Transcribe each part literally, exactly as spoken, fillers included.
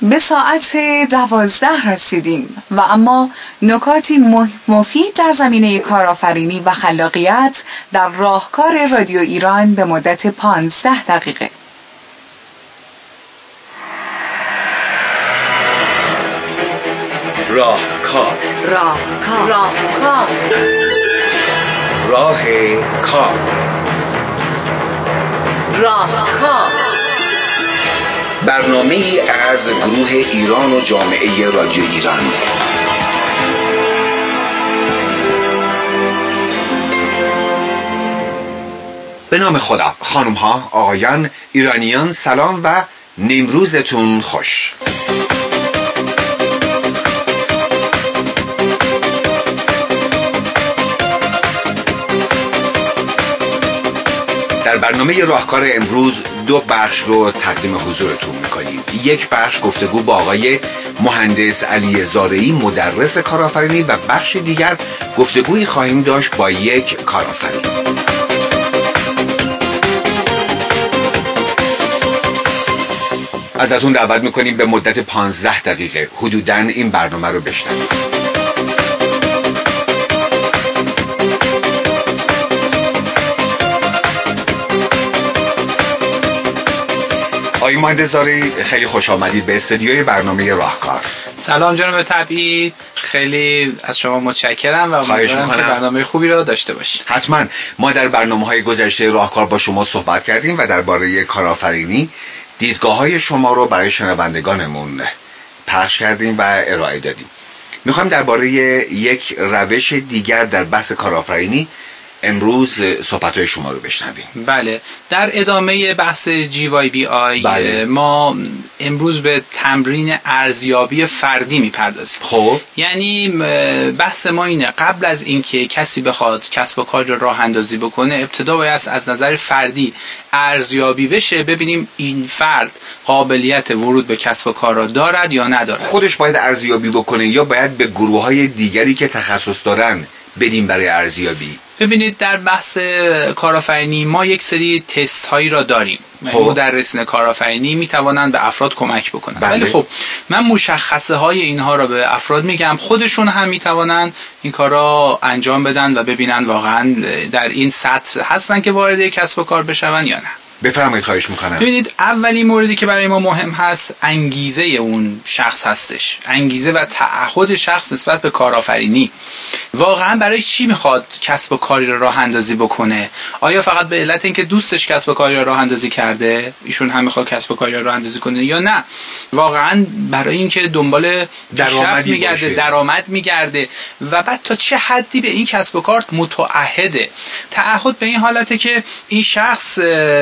به ساعت دوازده رسیدیم و اما نکاتی مفید در زمینه کارآفرینی و خلاقیت در راهکار رادیو ایران به مدت پانزده دقیقه. راهکار راهکار راهکار راه کار راهکار برنامه ای از گروه ایران و جامعه رادیو ایران. به نام خدا. خانم ها، آقایان، ایرانیان، سلام و نیمروزتون خوش. در برنامه راهکار امروز دو بخش رو تقدیم حضورتون میکنیم. یک بخش گفتگو با آقای مهندس علی زارعی، مدرس کارآفرینی، و بخش دیگر گفتگویی خواهیم داشت با یک کارآفرین. ازتون دعوت میکنیم به مدت پانزده دقیقه حدوداً این برنامه رو بشنوید. آقای مهندس زارعی، خیلی خوش آمدید به استودیوی برنامه راهکار. سلام جناب تبعی، خیلی از شما متشکرم و امیدوارم که برنامه خوبی را داشته باشید. حتما. ما در برنامه‌های گذشته راهکار با شما صحبت کردیم و درباره کارآفرینی دیدگاه‌های شما رو برای شنوندگانمون پخش کردیم و ارائه دادیم. می‌خوایم درباره یک روش دیگر در بحث کارآفرینی امروز صحبت‌های شما رو بشنویم. بله، در ادامه بحث جی وای بی آی بله. ما امروز به تمرین ارزیابی فردی میپردازیم. خب یعنی بحث ما اینه، قبل از اینکه کسی بخواد کسب و کار رو راه اندازی بکنه، ابتدا باید از نظر فردی ارزیابی بشه، ببینیم این فرد قابلیت ورود به کسب و کار را دارد یا ندارد. خودش باید ارزیابی بکنه یا باید به گروه‌های دیگری که تخصص دارن بدیم برای ارزیابی؟ ببینید، در بحث کارآفرینی ما یک سری تست هایی را داریم. خب. مدرسین کارآفرینی می توانند به افراد کمک بکنند. بله. ولی خب من مشخصه های اینها را به افراد میگم، خودشون هم می توانند این کارا انجام بدن و ببینن واقعا در این سطح هستن که وارد کسب و کار بشون یا نه. بفرمایید، خواهش میکنم. ببینید، اولین موردی که برای ما مهم هست انگیزه اون شخص هستش. انگیزه و تعهد شخص نسبت به کارآفرینی. واقعا برای چی میخواد کسب و کاری رو راه اندازی بکنه؟ آیا فقط به علت اینکه دوستش کسب و کاری رو راه اندازی کرده ایشون هم میخواد کسب و کاری رو راه اندازی کنه، یا نه واقعا برای اینکه دنبال درآمد میگرده، درآمد میگرده و بعد تا چه حدی به این کسب و کار متعهده؟ تعهد به این حالته که این شخص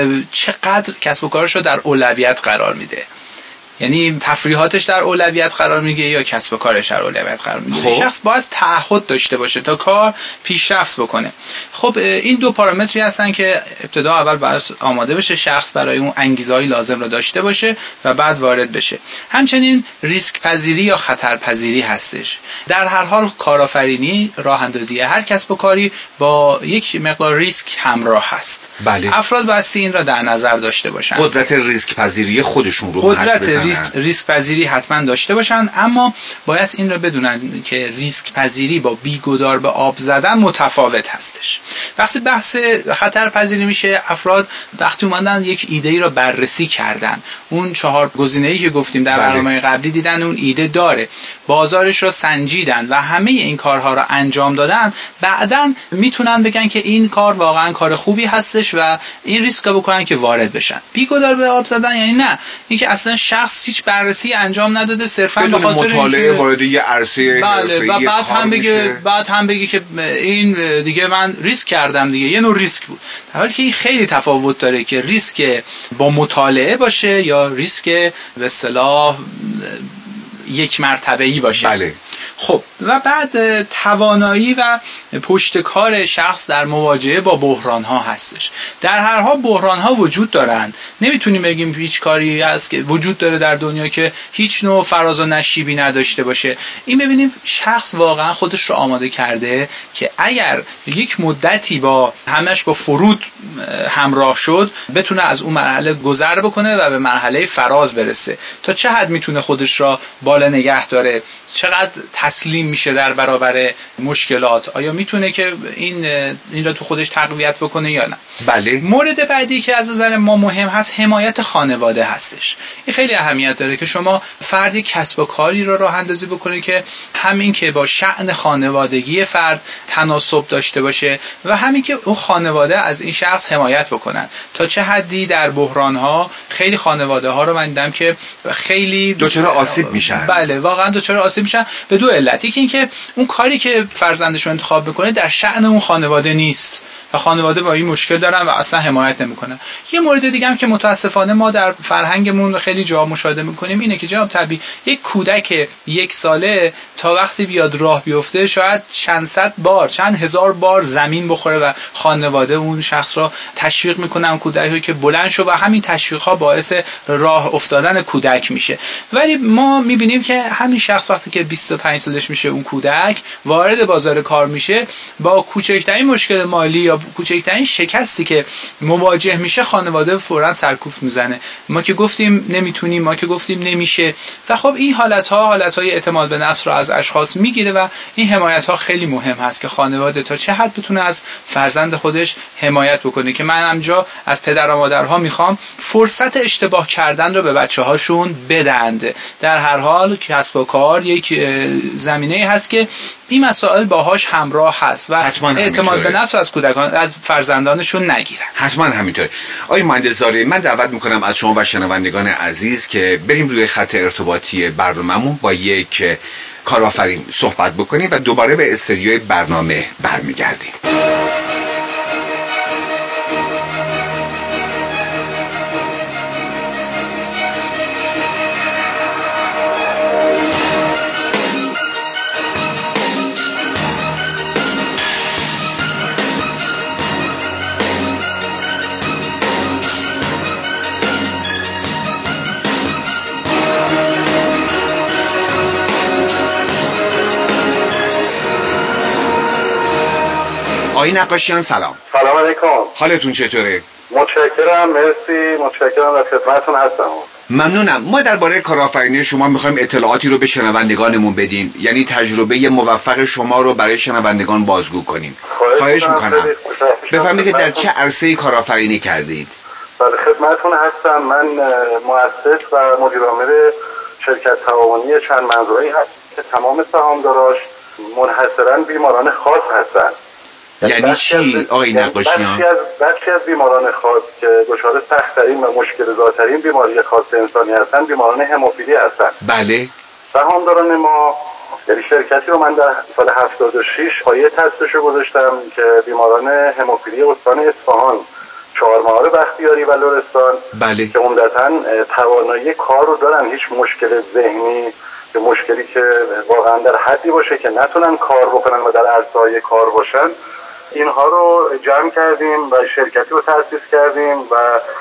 چقدر کسب و کارش رو در اولویت قرار میده، یعنی تفریحاتش در اولویت قرار میگیره یا کسب و کارش در اولویت قرار میگیره. خب. شخص باید تعهد داشته باشه تا کار پیشرفت بکنه. خب این دو پارامتری هستن که ابتدا اول باید آماده بشه شخص برای اون انگیزه‌های لازم رو داشته باشه و بعد وارد بشه. همچنین ریسک پذیری یا خطر پذیری هستش. در هر حال کارآفرینی، راه اندازی هر کسب و کاری با یک مقدار ریسک همراه هست. بله. افراد باید این را در نظر داشته باشن. قدرت ریسک پذیری خودشون رو قدرت ریسک, ریسک پذیری حتما داشته باشن، اما باید این را بدونن که ریسک پذیری با بیگدار به آب زدن متفاوت هستش. وقتی بحث خطر پذیری میشه، افراد وقتی اومدن یک ایده ای را بررسی کردن، اون چهار گزینه‌ای که گفتیم در برنامه قبلی دیدن اون ایده داره، بازارش را سنجیدن و همه این کارها را انجام دادن، بعداً میتونن بگن که این کار واقعا کار خوبی هستش و این ریسک رو بکنن که وارد بشن. بیگدار به آب زدن یعنی نه، اینکه اصلا شخص هیچ بررسی انجام نداده، صرفاً به خاطر مطالعه وارد یه عرصه حرفه‌ای و بعد هم بگه بعد هم بگه که این دیگه من ریسک کردم دیگه، یه نوع ریسک بود. در حالی که این خیلی تفاوت داره که ریسک با مطالعه باشه یا ریسک به اصطلاح یک مرتبه‌ای باشه. بله. خب و بعد توانایی و پشتکار شخص در مواجهه با بحران ها هستش. در هر حال بحران ها وجود دارن، نمیتونیم بگیم هیچ کاری هست که وجود داره در دنیا که هیچ نوع فراز و نشیبی نداشته باشه. این ببینیم شخص واقعا خودش رو آماده کرده که اگر یک مدتی با همش با فرود همراه شد بتونه از اون مرحله گذر بکنه و به مرحله فراز برسه. تا چه حد میتونه خودش را بالا نگه داره، چقدر تسلیم میشه در برابر مشکلات، آیا میتونه که این این را تو خودش تقویت بکنه یا نه. بله. مورد بعدی که از نظر ما مهم هست حمایت خانواده هستش. این خیلی اهمیت داره که شما فردی کسب و کاری رو راه اندازی بکنه که همین که با شأن خانوادگی فرد تناسب داشته باشه و همین که اون خانواده از این شخص حمایت بکنن. تا چه حدی در بحران ها خیلی خانواده ها رو من دیدم که خیلی دچار آسیب میشن. بله واقعا دچار آسیب میشن به دو علت. یکی این که اون کاری که فرزندش رو انتخاب میکنه در شأن اون خانواده نیست و خانواده با این مشکل دارن و اصلا حمایت نمیکنن. یه مورد دیگه هم که متاسفانه ما در فرهنگمون خیلی جا مشاهده میکنیم اینه که جناب طبیعی یک کودک یک ساله تا وقتی بیاد راه بیفته شاید چند صد بار چند هزار بار زمین بخوره و خانواده اون شخص را تشویق میکنن اون کودکی که بلند شه و همین تشویق ها باعث راه افتادن کودک میشه. ولی ما میبینیم که همین شخص وقتی که بیست و پنج سالش میشه اون کودک وارد بازار کار میشه با کوچکترین مشکل مالی یا کوچکترین شکستی که مواجه میشه خانواده فوراً سرکوفت میزنه. ما که گفتیم نمیتونیم، ما که گفتیم نمیشه و خب این حالت ها حالت های اعتماد به نفس رو از اشخاص میگیره و این حمایت ها خیلی مهم هست که خانواده تا چه حد بتونه از فرزند خودش حمایت بکنه. که من همجا از پدر و مادرها میخوام فرصت اشتباه کردن رو به بچه هاشون بدند. در هر حال کسب و کار یک زمینه هست که این مسائل باهاش همراه هست و اعتماد به نفس از کودکان از فرزندانشون نگیرن. حتما همینطوره. آقای مهندس زارعی، من دعوت میکنم از شما و شنوندگان عزیز که بریم روی خط ارتباطی برنامه‌مون با یک کارآفرین صحبت بکنیم و دوباره به استودیوی برنامه برمیگردیم. آقای نقاشیان سلام. سلام علیکم. حالتون چطوره؟ متشکرم، مرسی، متشکرم، در خدمتتون هستم. ممنونم. ما درباره کارآفرینی شما میخوایم اطلاعاتی رو به شنوندگانمون بدیم، یعنی تجربه موفق شما رو برای شنوندگان بازگو کنیم. خواهش میکنم بفرمایید که در چه عرصه‌ای کارآفرینی کردید؟ در خدمتتون هستم. من مؤسس و مدیر عامل شرکت تعاونی چند منظوره‌ای هستم که تمام سهامداراش منحصراً بیماران خاص هستند. یعنی چی آقای نقاشیان؟ بخشی از بخشی از بیماران خاص که دچار سخت‌ترین و مشکل‌زاترین بیماری خاص انسانی هستند بیماران هموفیلی هستند. بله. سهامداران ما، یعنی شرکتی رو من در سال هفتاد و شش پایه تأسیسش رو گذاشتم که بیماران هموفیلی استان اصفهان، چهارمحال بختیاری و لرستان بله. که عمدتاً توانایی کار رو دارن، هیچ مشکل ذهنی که مشکلی که واقعا در حدی باشه که نتونن کار بکنن و در عرصه‌های کار باشن، اینها رو جمع کردیم و شرکتی رو تأسیس کردیم و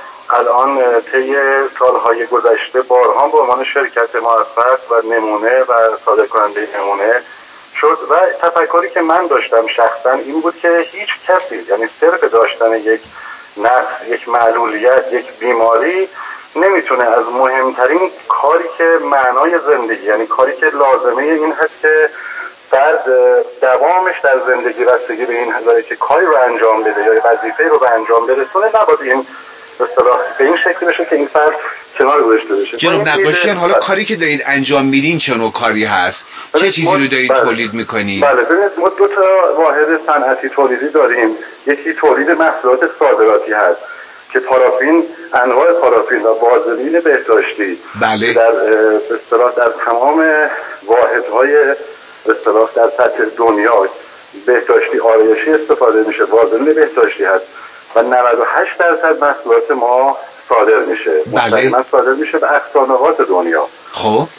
الان طی سالهای گذشته بارها به عنوان شرکت موفق و نمونه و صادر کننده نمونه شد و تفکری که من داشتم شخصا این بود که هیچ کسی، یعنی صرف داشتن یک نقص، یک معلولیت، یک بیماری نمیتونه از مهمترین کاری که معنای زندگی، یعنی کاری که لازمه این هست که فرد دوامش در زندگی بستگی به این داره که کاری رو انجام بده یا وظیفه رو به انجام برسونه، نباید این به اصطلاح به این شکل بشه که این فرد کنار گذاشته بشه. جناب نقاشیان، حالا کاری که دارید انجام میدین چه نوع کاری هست؟ چه چیزی رو دارید بله. تولید میکنید؟ بله ببینید ما دو تا واحد صنعتی تولیدی داریم. یکی تولید محصولات صادراتی هست که پارافین، انواع پارافین و وازلین بهداشتی بله. در به اصطلاح در تمام واحدهای به اصطلاح در سطح دنیا بهداشتی آرایشی استفاده میشه، وازلین بهداشتی هست و نود و هشت درصد محصولات ما صادر میشه. بله. مستقیما صادر میشه به اقصا نقاط دنیا. خب این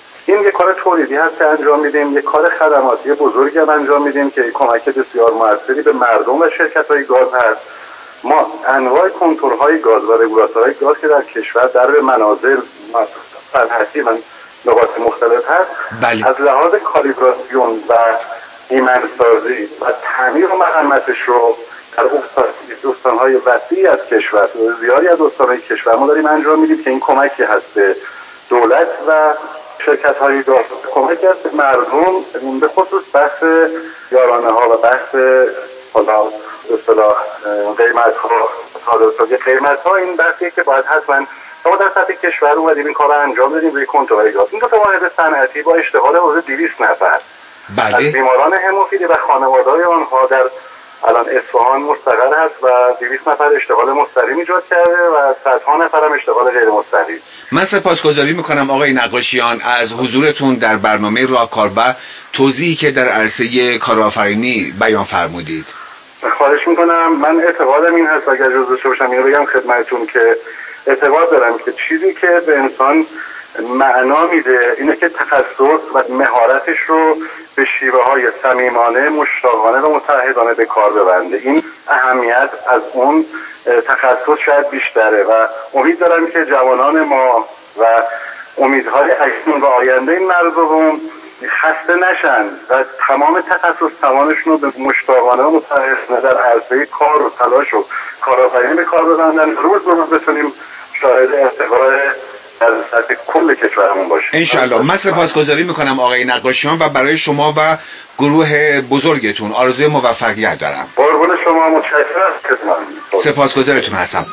داریم یک کار تولیدی هست که انجام میدیم، یک کار خدماتی بزرگی هم انجام میدیم که کمک بسیار موثری به مردم و شرکت‌های گاز هست. ما انواع کنتورهای گاز و رگولاتورهای گاز که در کشور در منازل صنعتی من نقاط مختلف هست، بله. از لحاظ کالیبراسیون و ایمنسازی و تعمیر و مرمتش رو در استانهای وسیعی از کشور، زیادی از استانهای کشور ما داریم انجام میدیم که این کمکی هست به دولت و شرکت‌های گاز، کمکی هست به مردم، به خصوص بحث یارانه ها و بحث حالا به اصطلاح قیمت ها، صادرات قیمت ها. این بحثیه که باید حتما ما در سطح کشور اومدیم این کار رو انجام بدیم روی کنتورهای گاز. این دو تا واحد صنعتی با اشتغال حدود دویست نفر بله. از بیماران هموفیلی و خانواده‌های آنها در الان اصفهان مستقر هست و دویست نفر اشتغال مستقیم ایجاد کرده و صدها نفر هم اشتغال غیر مستقیم. من سپاسگزاری میکنم آقای نقاشیان از حضورتون در برنامه راهکار و توضیحی که در عرصه کارآفرینی بیان فرمودید. خواهش میکنم. من اعتقادم این هست، اگر اجازه داشته باشم اینو بگم خدمتتون، که اعتقاد دارم که چیزی که به انسان معنا میده اینه که تخصص و مهارتش رو به شیوه های صمیمانه، مشتاقانه و متعهدانه به کار ببنده. این اهمیت از اون تخصص شاید بیشتره و امید دارم که جوانان ما و امیدهای اکنون و آینده این مردم خسته نشن و تمام تخصص توانشون رو به مشتاقانه و متعهدانه در عرصه کار و تلاش و کارآفرینی به کار ببندن. روز به روز بتونیم شاهد ارتقای در سطح کل کشورمون باشه. انشالله. من سپاسگزاری میکنم آقای نقاشیان و برای شما و گروه بزرگتون آرزوی موفقیت دارم. قربون شما، متشکرم. سپاسگزارتون هستم.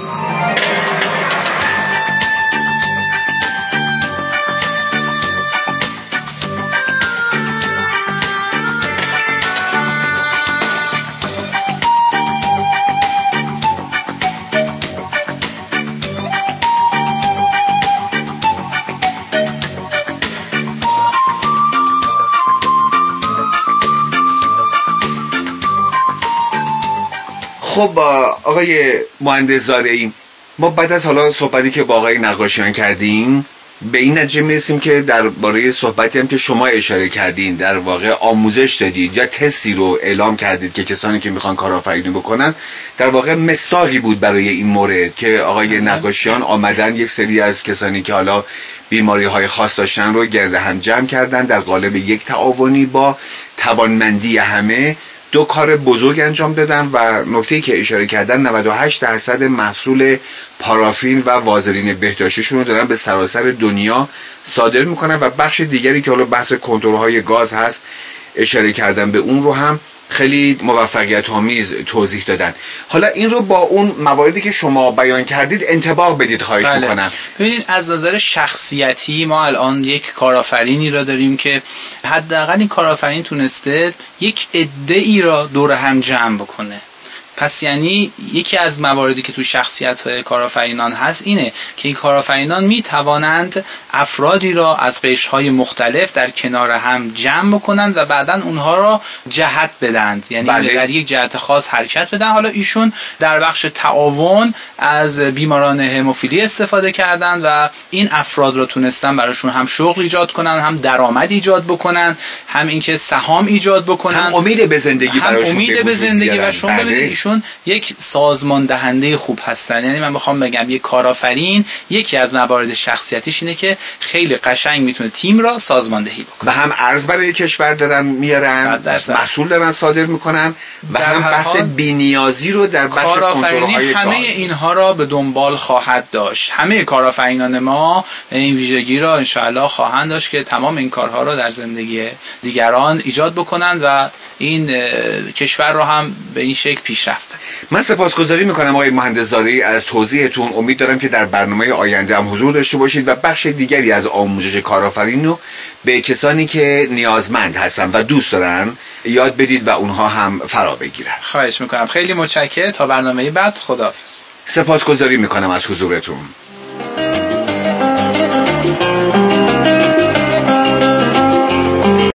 خب آقای مهندس زارعی، ما بعد از حالا صحبتی که با آقای نقاشیان کردیم به این نتیجه میرسیم که درباره صحبتی هم که شما اشاره کردین در واقع آموزش دادید یا تستی رو اعلام کردید که کسانی که میخوان کارآفرینی بکنن در واقع مصداقی بود برای این مورد که آقای نقاشیان آمدن یک سری از کسانی که حالا بیماری های خاص داشتن رو گرد هم جمع کردن در قالب یک تعاونی با توانمندی همه دو کار بزرگ انجام دادن و نکته‌ای که اشاره کردن نود و هشت درصد محصول پارافین و وازلین بهداشتیشون رو دارن به سراسر دنیا صادر میکنن و بخش دیگری که حالا بحث کنتورهای گاز هست اشاره کردن به اون رو هم خیلی موفقیت آمیز توضیح دادن. حالا این رو با اون مواردی که شما بیان کردید انطباق بدید خواهش بله. میکنم. ببینید از نظر شخصیتی ما الان یک کارآفرینی را داریم که حداقل این کارآفرین تونسته یک عده ای را دور هم جمع بکنه. پس یعنی یکی از مواردی که تو شخصیت‌های کارآفرینان هست اینه که این کارآفرینان می توانند افرادی را از قشرهای مختلف در کنار هم جمع بکنند و بعداً اونها را جهت بدند، یعنی بله. در یک جهت خاص حرکت بدن. حالا ایشون در بخش تعاون از بیماران هموفیلی استفاده کردن و این افراد را تونستن براشون هم شغل ایجاد کنن، هم درآمد ایجاد بکنن، هم اینکه سهام ایجاد بکنن، هم امید به زندگی براشون، هم امید به زندگی. و شما ببینید ایشون یک سازمان دهنده خوب هستن. یعنی من بخوام بگم یک کارآفرین یکی از موارد شخصیتیش اینه که خیلی قشنگ میتونه تیم را سازماندهی بکنه و هم ارز برای کشور دارن میارن، محصول دارن صادر میکنن و هم بحث بی‌نیازی رو در بخش کنترل‌های همه اینها را به دنبال خواهد داشت. همه کارآفرینان ما این ویژگی را انشاءالله خواهند داشت که تمام این کارها را در زندگی دیگران ایجاد بکنند و این کشور را هم به این شکل پیشرفت. من سپاسگزاری میکنم آقای مهندس زارعی از توضیحتون. امید دارم که در برنامه آینده هم حضور داشته باشید و بخش دیگری از آموزش کارآفرینی رو به کسانی که نیازمند هستن و دوست دارن یاد بدید و اونها هم فرا بگیرن. خواهش میکنم. خیلی متشکرم. تا برنامه بعد، خداحافظ. سپاسگزاری میکنم از حضورتون.